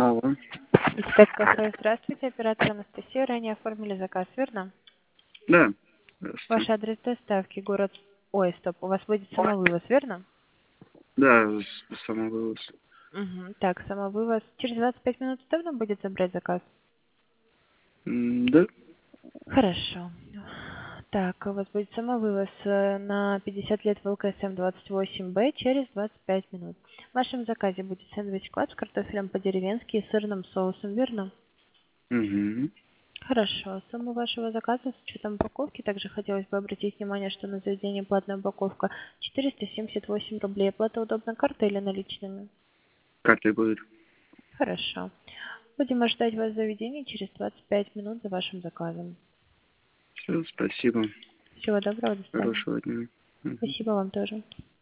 Алло. Итак, кафе, здравствуйте, оператор Анастасия. Ранее оформили заказ, верно? Да. Здравствуйте. Ваш адрес доставки, город... Ой, стоп, у вас будет самовывоз, верно? Да, самовывоз. Угу. Так, самовывоз. Через 25 минут удобно будет забрать заказ? Да. Хорошо. Так, у вас будет самовывоз на 50 лет ВЛКСМ 28Б через 25 минут. В вашем заказе будет сэндвич-клад с картофелем по-деревенски и сырным соусом, верно? Угу. Хорошо. Сумму вашего заказа с учетом упаковки, также хотелось бы обратить внимание, что на заведение платная упаковка 478 рублей. Оплата удобна картой или наличными? Картой будет. Хорошо. Будем ожидать вас в заведении через 25 минут за вашим заказом. Все, спасибо. Всего доброго, до свидания. Хорошего дня. Мгм. Спасибо вам тоже.